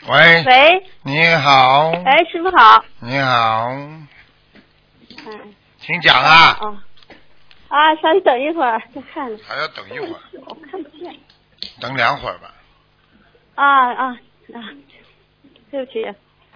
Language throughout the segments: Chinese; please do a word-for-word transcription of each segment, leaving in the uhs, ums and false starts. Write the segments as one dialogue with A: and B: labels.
A: 喂。
B: 喂。
A: 你好。
B: 哎，师傅好。
A: 你好。
B: 嗯。
A: 请讲啊。
B: 哦。啊，稍微等一会儿，再看。
A: 还要等一会儿。
B: 我看不见。
A: 等两会儿吧。
B: 啊啊啊！对不起。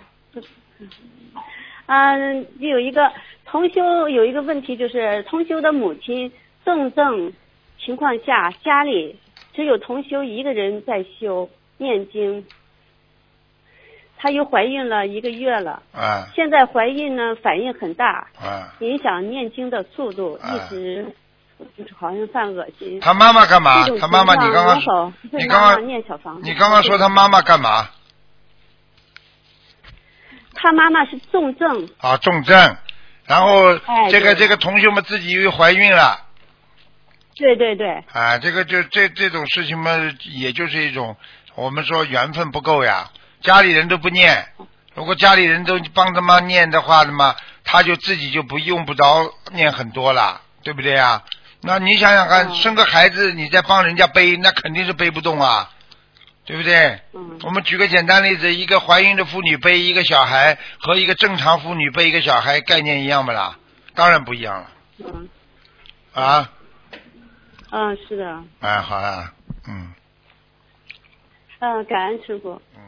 B: 嗯，有一个同修有一个问题，就是同修的母亲重症情况下，家里只有同修一个人在修念经。她又怀孕了一个月了，
A: 啊，
B: 现在怀孕呢反应很大，
A: 啊，
B: 影响念经的速度，
A: 啊
B: 一直好像犯恶心。
A: 他妈妈干嘛？
B: 这种
A: 他妈妈，你刚刚
B: 情况
A: 你刚刚
B: 念小房子
A: 你刚刚说他妈妈干嘛？
B: 他妈妈是重症。
A: 啊，重症，然后
B: 哎
A: 这个
B: 对
A: 这个同学们自己又怀孕了。
B: 对对对。
A: 啊，这个就这这种事情嘛，也就是一种我们说缘分不够呀，家里人都不念，如果家里人都帮他妈念的话，那么他就自己就不用不着念很多了，对不对呀？那你想想看，
B: 嗯、
A: 生个孩子你再帮人家背，那肯定是背不动啊，对不对？
B: 嗯。
A: 我们举个简单例子，一个怀孕的妇女背一个小孩和一个正常妇女背一个小孩概念一样不啦？当然不一样了。
B: 嗯。
A: 啊。
B: 嗯，是的。
A: 哎，好了，嗯。
B: 嗯，感恩师傅。
A: 嗯。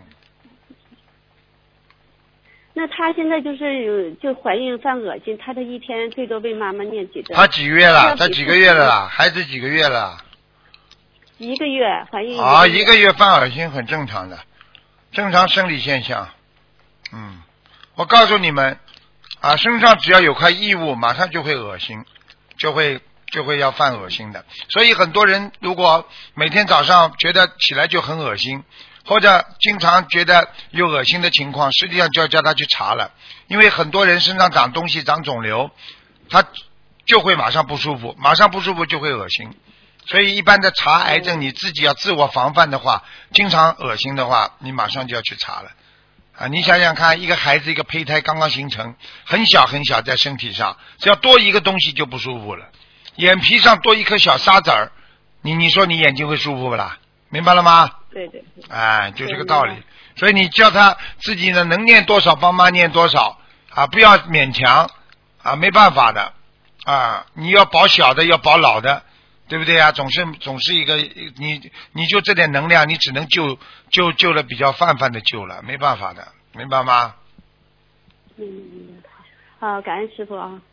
B: 那她现在就是有就怀孕犯恶心，她这一天最多为妈妈念几针？
A: 她几个月了？她几个月了啦？孩子几个月了？
B: 一个月怀孕。
A: 啊，一个月犯恶心很正常的，正常生理现象。嗯，我告诉你们啊，身上只要有块异物，马上就会恶心，就会就会要犯恶心的。所以很多人如果每天早上觉得起来就很恶心，或者经常觉得有恶心的情况，实际上就要叫他去查了，因为很多人身上长东西长肿瘤，他就会马上不舒服，马上不舒服就会恶心。所以一般的查癌症，你自己要自我防范的话，经常恶心的话，你马上就要去查了啊！你想想看，一个孩子一个胚胎刚刚形成，很小很小在身体上，只要多一个东西就不舒服了。眼皮上多一颗小沙子儿，你你说你眼睛会舒服不啦？明白了吗？
B: 对对对。
A: 哎，就这个道理。所以你叫他自己呢，能念多少帮妈念多少啊，不要勉强啊，没办法的啊，你要保小的，要保老的。对不对呀？总是总是一个你你就这点能量，你只能救救救了比较泛泛的救了，没办法的，明白吗？
B: 嗯，好，感恩师傅啊。